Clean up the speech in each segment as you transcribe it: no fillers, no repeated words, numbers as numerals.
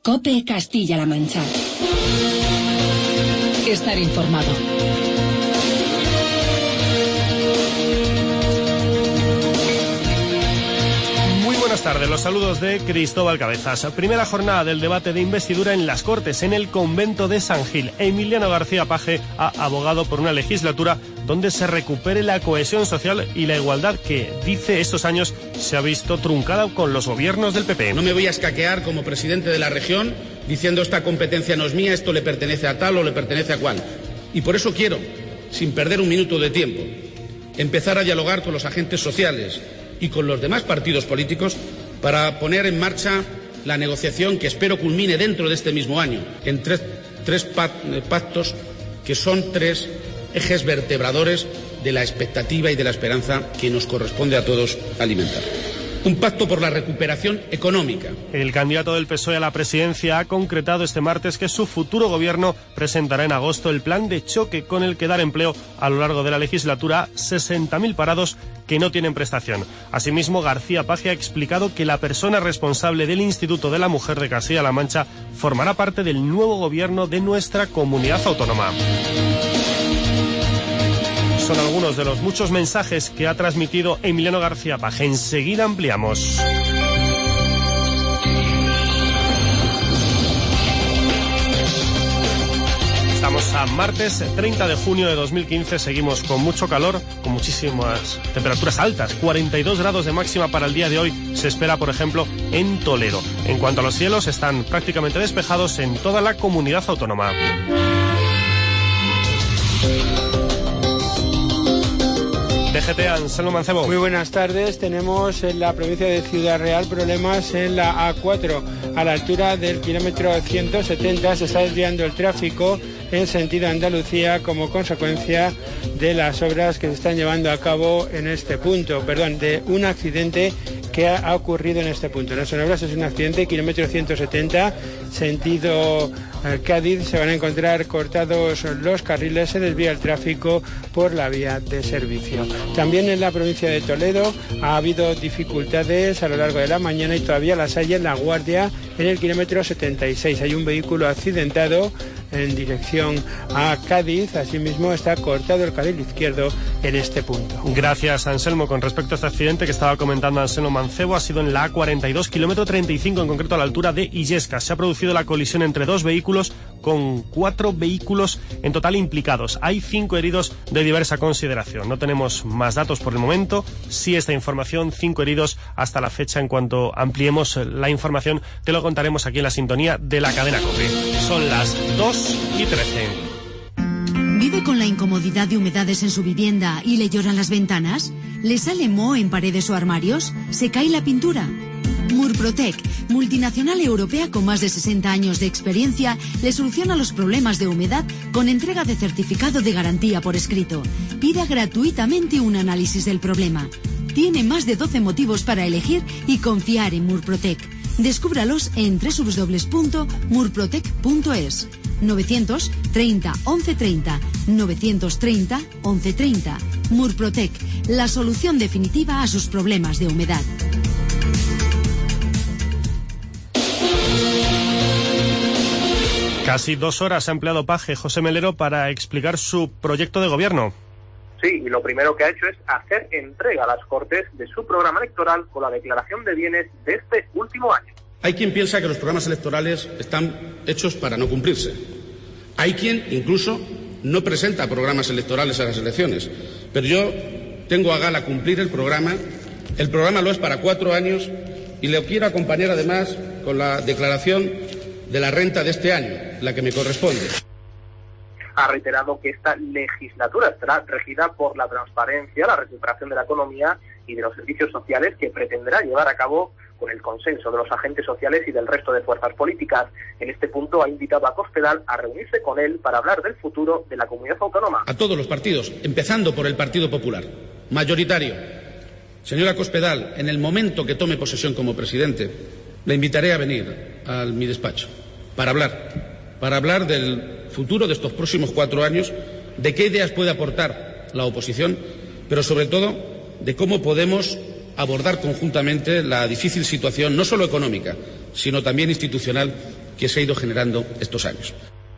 COPE Castilla-La Mancha. Estar informado. Buenas tardes, los saludos de Cristóbal Cabezas. Primera jornada del debate de investidura en las Cortes, en el convento de San Gil. Emiliano García Paje ha abogado por una legislatura donde se recupere la cohesión social y la igualdad que, dice, estos años se ha visto truncada con los gobiernos del PP. No me voy a escaquear como presidente de la región diciendo esta competencia no es mía, esto le pertenece a tal o le pertenece a cual. Y por eso quiero, sin perder un minuto de tiempo, empezar a dialogar con los agentes sociales y con los demás partidos políticos para poner en marcha la negociación que espero culmine dentro de este mismo año en tres pactos que son tres ejes vertebradores de la expectativa y de la esperanza que nos corresponde a todos alimentar. Un pacto por la recuperación económica. El candidato del PSOE a la presidencia ha concretado este martes que su futuro gobierno presentará en agosto el plan de choque con el que dar empleo a lo largo de la legislatura a 60.000 parados que no tienen prestación. Asimismo, García Paje ha explicado que la persona responsable del Instituto de la Mujer de Castilla-La Mancha formará parte del nuevo gobierno de nuestra comunidad autónoma. Son algunos de los muchos mensajes que ha transmitido Emiliano García Paje. Enseguida ampliamos. Estamos a martes 30 de junio de 2015, seguimos con mucho calor, con muchísimas temperaturas altas, 42 grados de máxima para el día de hoy se espera, por ejemplo, en Toledo. En cuanto a los cielos, están prácticamente despejados en toda la comunidad autónoma. DGT, Anselmo Mancebo. Muy buenas tardes. Tenemos en la provincia de Ciudad Real problemas en la A4. A la altura del kilómetro 170 se está desviando el tráfico en sentido Andalucía como consecuencia de las obras que se están llevando a cabo en este punto. De un accidente que ha ocurrido en este punto. No son obras, es un accidente, kilómetro 170, sentido Cádiz. Se van a encontrar cortados los carriles, se desvía el tráfico por la vía de servicio. También en la provincia de Toledo ha habido dificultades a lo largo de la mañana y todavía las hay en La Guardia, en el kilómetro 76. Hay un vehículo accidentado en dirección a Cádiz, asimismo está cortado el carril izquierdo en este punto. Gracias, Anselmo. Con respecto a este accidente que estaba comentando Anselmo Mancebo, ha sido en la A42, kilómetro 35, en concreto a la altura de Illescas. Se ha producido la colisión entre dos vehículos, con 4 vehículos en total implicados. Hay 5 heridos de diversa consideración. No tenemos más datos por el momento. Sí, esta información, 5 heridos hasta la fecha. En cuanto ampliemos la información, te lo contaremos aquí en la sintonía de la cadena COPE. Son las 2:13. ¿Vive con la incomodidad de humedades en su vivienda y le lloran las ventanas? ¿Le sale moho en paredes o armarios? ¿Se cae la pintura? Murprotec, multinacional europea con más de 60 años de experiencia, le soluciona los problemas de humedad con entrega de certificado de garantía por escrito. Pida gratuitamente un análisis del problema. Tiene más de 12 motivos para elegir y confiar en Murprotec. Descúbralos en www.murprotec.es. 930 1130, 930 1130. Murprotec, la solución definitiva a sus problemas de humedad. Casi 2 horas ha empleado Paje, José Melero, para explicar su proyecto de gobierno. Sí, y lo primero que ha hecho es hacer entrega a las Cortes de su programa electoral con la declaración de bienes de este último año. Hay quien piensa que los programas electorales están hechos para no cumplirse. Hay quien incluso no presenta programas electorales a las elecciones. Pero yo tengo a gala cumplir el programa. El programa lo es para 4 años y le quiero acompañar además con la declaración de la renta de este año, la que me corresponde. Ha reiterado que esta legislatura estará regida por la transparencia, la recuperación de la economía y de los servicios sociales que pretenderá llevar a cabo con el consenso de los agentes sociales y del resto de fuerzas políticas. En este punto ha invitado a Cospedal a reunirse con él para hablar del futuro de la comunidad autónoma. A todos los partidos, empezando por el Partido Popular, mayoritario. Señora Cospedal, en el momento que tome posesión como presidente, le invitaré a venir a mi despacho para hablar del futuro de estos próximos 4 años, de qué ideas puede aportar la oposición, pero sobre todo de cómo podemos abordar conjuntamente la difícil situación, no solo económica, sino también institucional que se ha ido generando estos años.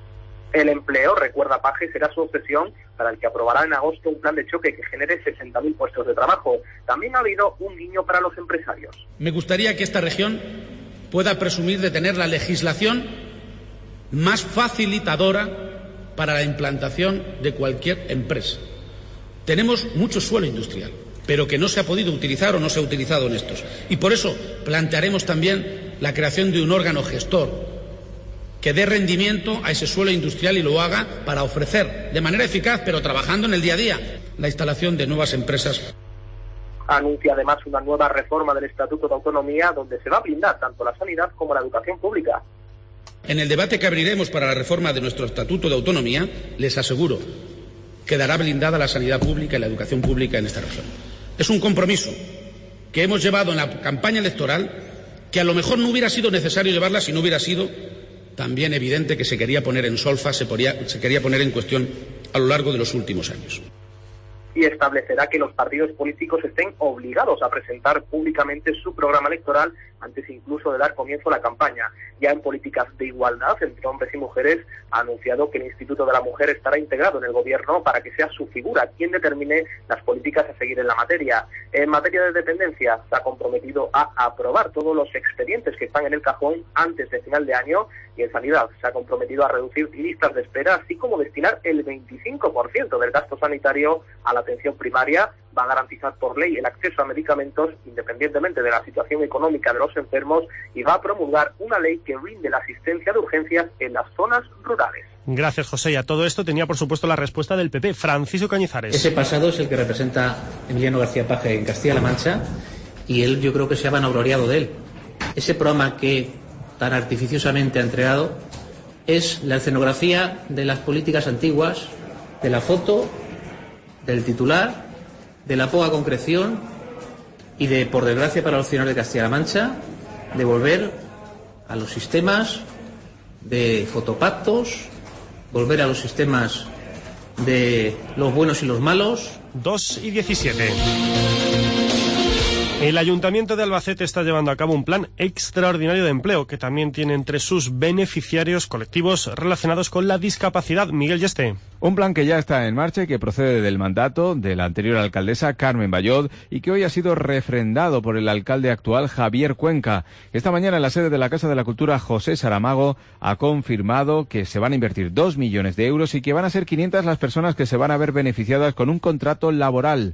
El empleo, recuerda Paje, será su obsesión, para el que aprobará en agosto un plan de choque que genere 60.000 puestos de trabajo. También ha habido un guiño para los empresarios. Me gustaría que esta región pueda presumir de tener la legislación más facilitadora para la implantación de cualquier empresa. Tenemos mucho suelo industrial, pero que no se ha podido utilizar o no se ha utilizado en estos. Y por eso plantearemos también la creación de un órgano gestor que dé rendimiento a ese suelo industrial y lo haga para ofrecer de manera eficaz, pero trabajando en el día a día, la instalación de nuevas empresas. Anuncia además una nueva reforma del Estatuto de Autonomía donde se va a blindar tanto la sanidad como la educación pública. En el debate que abriremos para la reforma de nuestro Estatuto de Autonomía, les aseguro, quedará blindada la sanidad pública y la educación pública en esta región. Es un compromiso que hemos llevado en la campaña electoral, que a lo mejor no hubiera sido necesario llevarla si no hubiera sido también evidente que se quería poner en solfa, se quería poner en cuestión a lo largo de los últimos años. Y establecerá que los partidos políticos estén obligados a presentar públicamente su programa electoral antes incluso de dar comienzo a la campaña. Ya en políticas de igualdad entre hombres y mujeres ha anunciado que el Instituto de la Mujer estará integrado en el gobierno para que sea su figura quien determine las políticas a seguir en la materia. En materia de dependencia se ha comprometido a aprobar todos los expedientes que están en el cajón antes de final de año, y en sanidad se ha comprometido a reducir listas de espera, así como destinar el 25% del gasto sanitario a la atención primaria. Va a garantizar por ley el acceso a medicamentos independientemente de la situación económica de los enfermos y va a promulgar una ley que brinde la asistencia de urgencias en las zonas rurales. Gracias, José. Y a todo esto tenía, por supuesto, la respuesta del PP, Francisco Cañizares. Ese pasado es el que representa Emiliano García Paje en Castilla-La Mancha y él, yo creo que se ha vanagloriado de él. Ese programa que tan artificiosamente ha entregado es la escenografía de las políticas antiguas, de la foto, del titular, de la poca concreción y de, por desgracia para los ciudadanos de Castilla-La Mancha, de volver a los sistemas de fotopactos, volver a los sistemas de los buenos y los malos. 2:17. El Ayuntamiento de Albacete está llevando a cabo un plan extraordinario de empleo que también tiene entre sus beneficiarios colectivos relacionados con la discapacidad. Miguel Yeste. Un plan que ya está en marcha y que procede del mandato de la anterior alcaldesa Carmen Ballot y que hoy ha sido refrendado por el alcalde actual Javier Cuenca. Esta mañana en la sede de la Casa de la Cultura José Saramago ha confirmado que se van a invertir 2 millones de euros y que van a ser 500 las personas que se van a ver beneficiadas con un contrato laboral.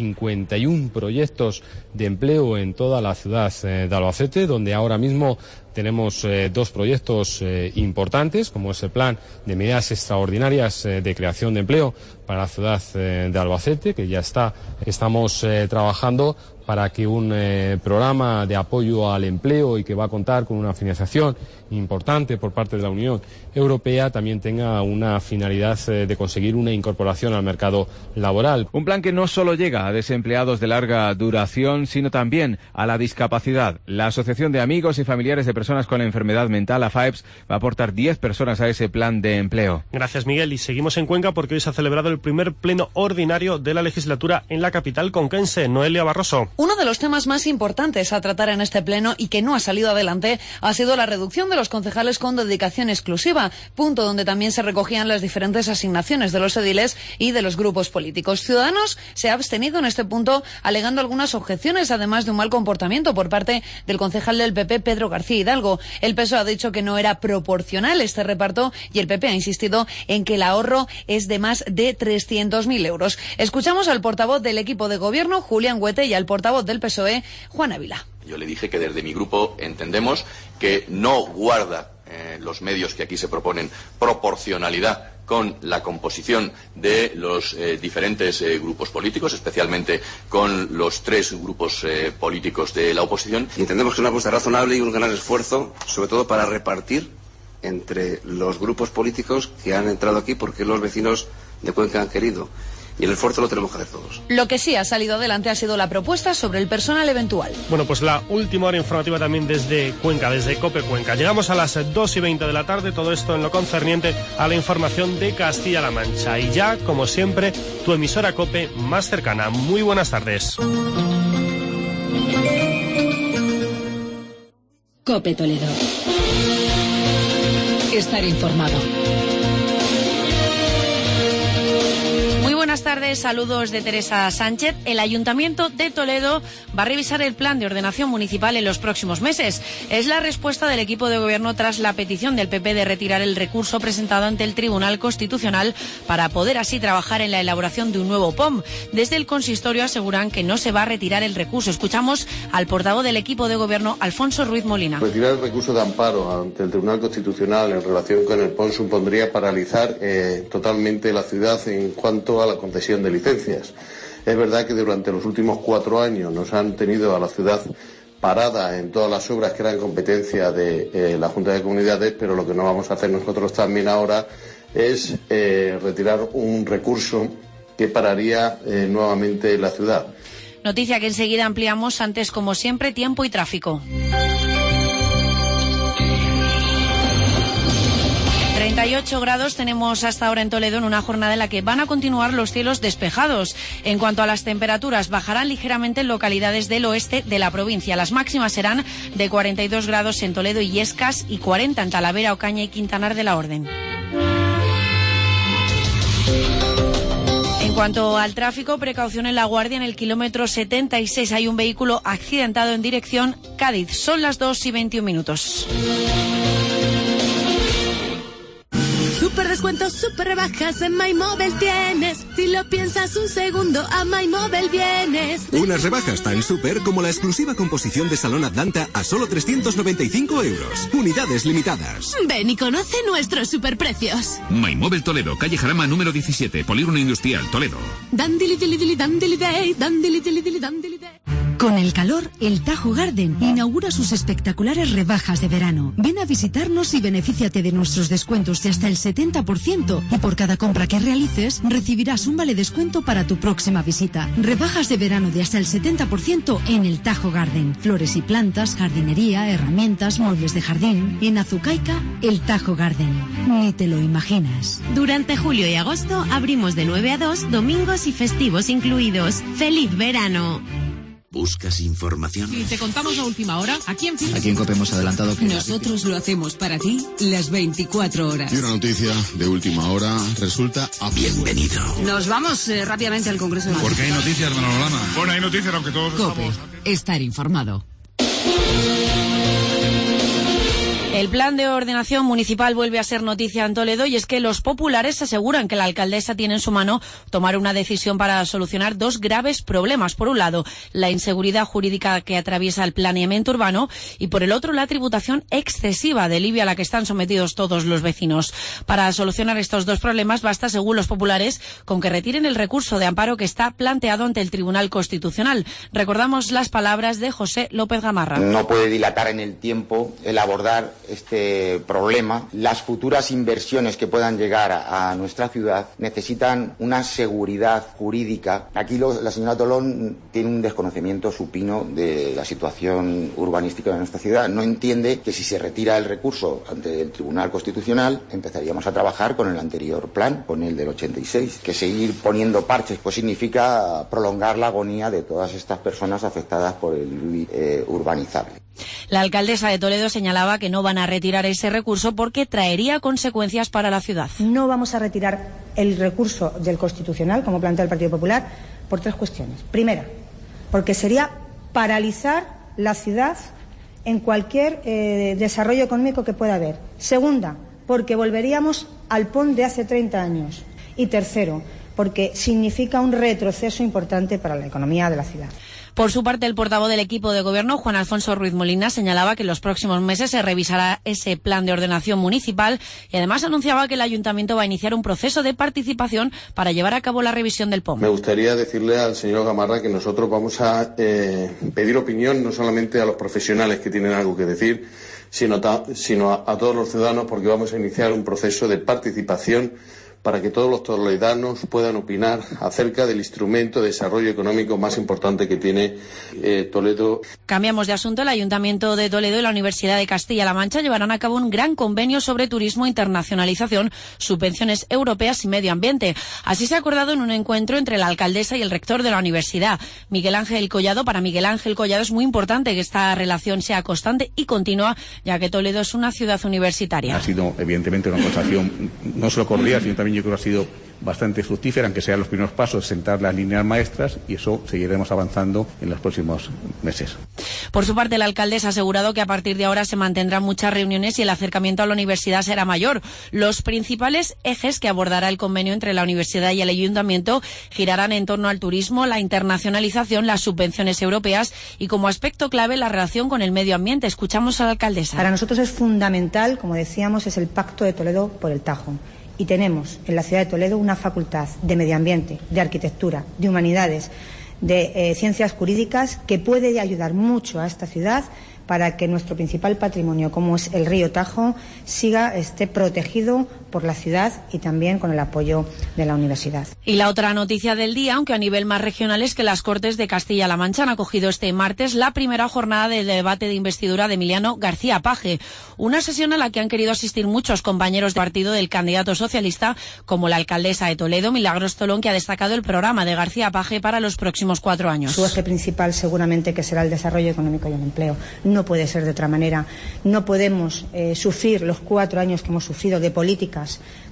51 proyectos de empleo en toda la ciudad de Albacete, donde ahora mismo tenemos 2 proyectos importantes, como es el plan de medidas extraordinarias de creación de empleo para la ciudad de Albacete, que ya estamos trabajando para que un programa de apoyo al empleo y que va a contar con una financiación importante por parte de la Unión Europea también tenga una finalidad de conseguir una incorporación al mercado laboral. Un plan que no solo llega a desempleados de larga duración, sino también a la discapacidad. La Asociación de Amigos y Familiares de Personas con Enfermedad Mental, AFAEPS, va a aportar 10 personas a ese plan de empleo. Gracias, Miguel. Y seguimos en Cuenca porque hoy se ha celebrado el primer pleno ordinario de la legislatura en la capital conquense. Noelia Barroso. Uno de los temas más importantes a tratar en este pleno y que no ha salido adelante ha sido la reducción de los concejales con dedicación exclusiva, punto donde también se recogían las diferentes asignaciones de los ediles y de los grupos políticos. Ciudadanos se ha abstenido en este punto alegando algunas objeciones, además de un mal comportamiento por parte del concejal del PP, Pedro García Hidalgo. El PSOE ha dicho que no era proporcional este reparto y el PP ha insistido en que el ahorro es de más de 300.000 euros. Escuchamos al portavoz del equipo de gobierno, Julián Huete, y al portavoz del PSOE, Juan Ávila. Yo le dije que desde mi grupo entendemos que no guarda los medios que aquí se proponen proporcionalidad con la composición de los diferentes grupos políticos, especialmente con los 3 grupos políticos de la oposición. Y entendemos que es una apuesta razonable y un gran esfuerzo, sobre todo para repartir entre los grupos políticos que han entrado aquí porque los vecinos de Cuenca han querido. Y el esfuerzo lo tenemos que hacer todos. Lo que sí ha salido adelante ha sido la propuesta sobre el personal eventual. Bueno, pues la última hora informativa también desde Cuenca, desde COPE Cuenca. Llegamos a las 2:20 de la tarde, todo esto en lo concerniente a la información de Castilla-La Mancha. Y ya, como siempre, tu emisora COPE más cercana. Muy buenas tardes. COPE Toledo. Estar informado. Buenas tardes, saludos de Teresa Sánchez. El Ayuntamiento de Toledo va a revisar el plan de ordenación municipal en los próximos meses. Es la respuesta del equipo de gobierno tras la petición del PP de retirar el recurso presentado ante el Tribunal Constitucional para poder así trabajar en la elaboración de un nuevo POM. Desde el consistorio aseguran que no se va a retirar el recurso. Escuchamos al portavoz del equipo de gobierno, Alfonso Ruiz Molina. Retirar el recurso de amparo ante el Tribunal Constitucional en relación con el POM supondría paralizar totalmente la ciudad en cuanto a la concesión de licencias. Es verdad que durante los últimos 4 años nos han tenido a la ciudad parada en todas las obras que eran competencia de la Junta de Comunidades, pero lo que no vamos a hacer nosotros también ahora es retirar un recurso que pararía nuevamente la ciudad. Noticia que enseguida ampliamos. Antes, como siempre, tiempo y tráfico. 38 grados tenemos hasta ahora en Toledo, en una jornada en la que van a continuar los cielos despejados. En cuanto a las temperaturas, bajarán ligeramente en localidades del oeste de la provincia. Las máximas serán de 42 grados en Toledo y Illescas y 40 en Talavera, Ocaña y Quintanar de la Orden. En cuanto al tráfico, precaución en La Guardia, en el kilómetro 76 hay un vehículo accidentado en dirección Cádiz. Son las 2:21. Super descuentos, super rebajas en MyMobile tienes. Si lo piensas un segundo, a MyMobile vienes. Unas rebajas tan super como la exclusiva composición de Salón Atlanta a solo 395 euros. Unidades limitadas. Ven y conoce nuestros superprecios. MyMobile Toledo, calle Jarama número 17, Polígono Industrial, Toledo. Dandili dili dili dandili day, dandili dili dili dandili day. Con el calor, el Tajo Garden inaugura sus espectaculares rebajas de verano. Ven a visitarnos y benefíciate de nuestros descuentos de hasta el 70%. Y por cada compra que realices, recibirás un vale descuento para tu próxima visita. Rebajas de verano de hasta el 70% en el Tajo Garden. Flores y plantas, jardinería, herramientas, muebles de jardín. En Azucaica, el Tajo Garden. Ni te lo imaginas. Durante julio y agosto abrimos de 9 a 2, domingos y festivos incluidos. ¡Feliz verano! ¿Buscas información? Si te contamos la última hora, aquí en Aquí en COPE hemos adelantado que... Nosotros lo hacemos para ti las 24 horas. Y una noticia de última hora resulta Bienvenido. Nos vamos rápidamente al Congreso de Madrid. Porque hay noticias, Manolana. Bueno, hay noticias, aunque todos COPE, estar informado. El plan de ordenación municipal vuelve a ser noticia en Toledo y es que los populares aseguran que la alcaldesa tiene en su mano tomar una decisión para solucionar 2 graves problemas. Por un lado, la inseguridad jurídica que atraviesa el planeamiento urbano y por el otro, la tributación excesiva del IBI a la que están sometidos todos los vecinos. Para solucionar estos 2 problemas basta, según los populares, con que retiren el recurso de amparo que está planteado ante el Tribunal Constitucional. Recordamos las palabras de José López Gamarra. No puede dilatar en el tiempo el abordar este problema. Las futuras inversiones que puedan llegar a nuestra ciudad necesitan una seguridad jurídica. Aquí la señora Tolón tiene un desconocimiento supino de la situación urbanística de nuestra ciudad. No entiende que si se retira el recurso ante el Tribunal Constitucional empezaríamos a trabajar con el anterior plan, con el del 86. Que seguir poniendo parches pues significa prolongar la agonía de todas estas personas afectadas por el IBI urbanizable. La alcaldesa de Toledo señalaba que no van a retirar ese recurso porque traería consecuencias para la ciudad. No vamos a retirar el recurso del Constitucional, como plantea el Partido Popular, por 3 cuestiones. Primera, porque sería paralizar la ciudad en cualquier desarrollo económico que pueda haber. Segunda, porque volveríamos al PON de hace 30 años. Y tercero, porque significa un retroceso importante para la economía de la ciudad. Por su parte, el portavoz del equipo de gobierno, Juan Alfonso Ruiz Molina, señalaba que en los próximos meses se revisará ese plan de ordenación municipal y además anunciaba que el ayuntamiento va a iniciar un proceso de participación para llevar a cabo la revisión del POM. Me gustaría decirle al señor Gamarra que nosotros vamos a pedir opinión no solamente a los profesionales que tienen algo que decir, sino a todos los ciudadanos, porque vamos a iniciar un proceso de participación para que todos los toledanos puedan opinar acerca del instrumento de desarrollo económico más importante que tiene Toledo. Cambiamos de asunto. El Ayuntamiento de Toledo y la Universidad de Castilla-La Mancha llevarán a cabo un gran convenio sobre turismo, internacionalización, subvenciones europeas y medio ambiente. Así se ha acordado en un encuentro entre la alcaldesa y el rector de la universidad, Miguel Ángel Collado. Para Miguel Ángel Collado es muy importante que esta relación sea constante y continua, ya que Toledo es una ciudad universitaria. Ha sido evidentemente una conversación no solo cordial, sino también yo creo que ha sido bastante fructífera, aunque sean los primeros pasos, sentar las líneas maestras, y eso seguiremos avanzando en los próximos meses. Por su parte, la alcaldesa ha asegurado que a partir de ahora se mantendrán muchas reuniones y el acercamiento a la universidad será mayor. Los principales ejes que abordará el convenio entre la universidad y el ayuntamiento girarán en torno al turismo, la internacionalización, las subvenciones europeas y, como aspecto clave, la relación con el medio ambiente. Escuchamos a la alcaldesa. Para nosotros es fundamental, como decíamos, es el Pacto de Toledo por el Tajo. Y tenemos en la ciudad de Toledo una facultad de medio ambiente, de arquitectura, de humanidades, de ciencias jurídicas que puede ayudar mucho a esta ciudad para que nuestro principal patrimonio, como es el río Tajo, esté protegido por la ciudad y también con el apoyo de la universidad. Y la otra noticia del día, aunque a nivel más regional, es que las Cortes de Castilla-La Mancha han acogido este martes la primera jornada de debate de investidura de Emiliano García Paje, una sesión a la que han querido asistir muchos compañeros de partido del candidato socialista, como la alcaldesa de Toledo, Milagros Tolón, que ha destacado el programa de García Paje para los próximos 4 años. Su eje principal seguramente que será el desarrollo económico y el empleo. No puede ser de otra manera. No podemos sufrir los 4 años que hemos sufrido de políticas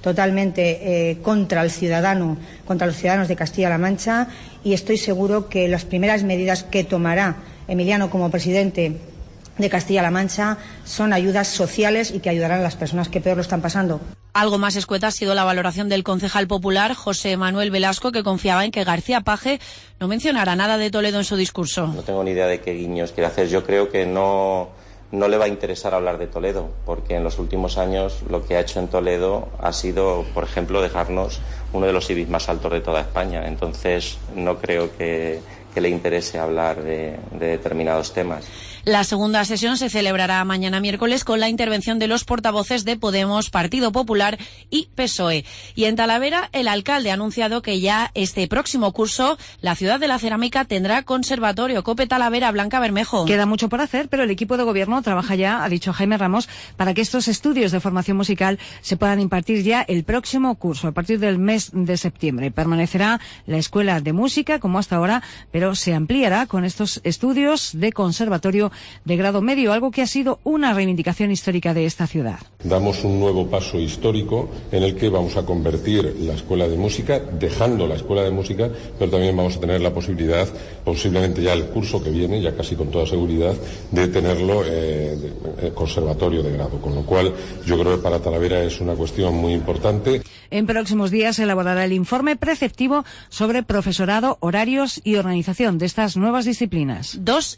totalmente contra el ciudadano, contra los ciudadanos de Castilla-La Mancha, y estoy seguro que las primeras medidas que tomará Emiliano como presidente de Castilla-La Mancha son ayudas sociales y que ayudarán a las personas que peor lo están pasando. Algo más escueta ha sido la valoración del concejal popular José Manuel Velasco, que confiaba en que García Paje no mencionara nada de Toledo en su discurso. No tengo ni idea de qué guiños quiere hacer. Yo creo que no le va a interesar hablar de Toledo, porque en los últimos años lo que ha hecho en Toledo ha sido, por ejemplo, dejarnos uno de los IBIs más altos de toda España. Entonces no creo que le interese hablar de determinados temas. La segunda sesión se celebrará mañana miércoles con la intervención de los portavoces de Podemos, Partido Popular y PSOE. Y en Talavera, el alcalde ha anunciado que ya este próximo curso la ciudad de la cerámica tendrá conservatorio. COPE Talavera, Blanca Bermejo. Queda mucho por hacer, pero el equipo de gobierno trabaja ya, ha dicho Jaime Ramos, para que estos estudios de formación musical se puedan impartir ya el próximo curso, a partir del mes de septiembre. Permanecerá la escuela de música como hasta ahora, pero se ampliará con estos estudios de conservatorio de grado medio, algo que ha sido una reivindicación histórica de esta ciudad. Damos un nuevo paso histórico en el que vamos a convertir la escuela de música, dejando la escuela de música, pero también vamos a tener la posibilidad, posiblemente ya el curso que viene, ya casi con toda seguridad, de tenerlo conservatorio de grado, con lo cual yo creo que para Talavera es una cuestión muy importante. En próximos días se elaborará el informe preceptivo sobre profesorado, horarios y organización de estas nuevas disciplinas.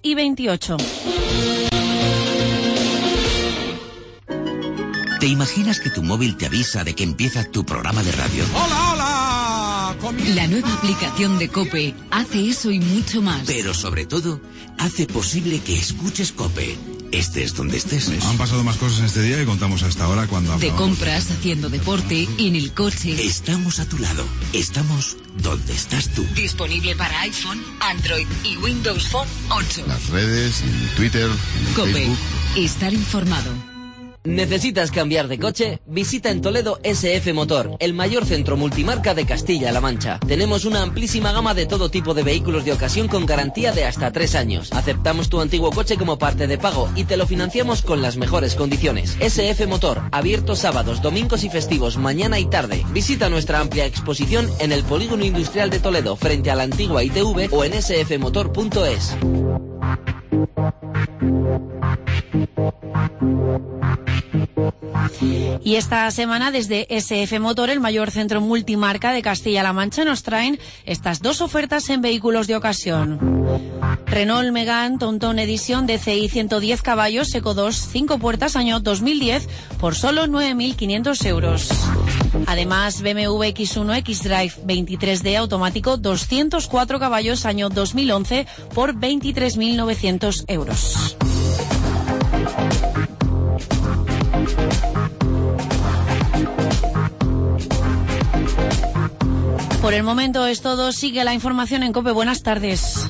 2:28. ¿Te imaginas que tu móvil te avisa de que empieza tu programa de radio? ¡Hola, hola! La nueva aplicación de COPE hace eso y mucho más. Pero sobre todo, hace posible que escuches COPE. Estés donde estés. Han pasado más cosas en este día y contamos hasta ahora cuando... De compras, haciendo deporte, en el coche. Estamos a tu lado. Estamos donde estás tú. Disponible para iPhone, Android y Windows Phone 8. Las redes, en Twitter, en COPE. Facebook. Estar informado. ¿Necesitas cambiar de coche? Visita en Toledo SF Motor, el mayor centro multimarca de Castilla-La Mancha. Tenemos una amplísima gama de todo tipo de vehículos de ocasión con garantía de hasta 3 años. Aceptamos tu antiguo coche como parte de pago y te lo financiamos con las mejores condiciones. SF Motor, abierto sábados, domingos y festivos, mañana y tarde. Visita nuestra amplia exposición en el Polígono Industrial de Toledo, frente a la antigua ITV, o en sfmotor.es. Y esta semana desde SF Motor, el mayor centro multimarca de Castilla-La Mancha, nos traen estas 2 ofertas en vehículos de ocasión. Renault Megane TomTom Edition DCI 110 caballos, Eco 2, 5 puertas, año 2010, por solo 9.500 euros. Además, BMW X1 X-Drive 23D automático, 204 caballos, año 2011, por 23.900 euros. el momento es todo. Sigue la información en COPE. Buenas tardes.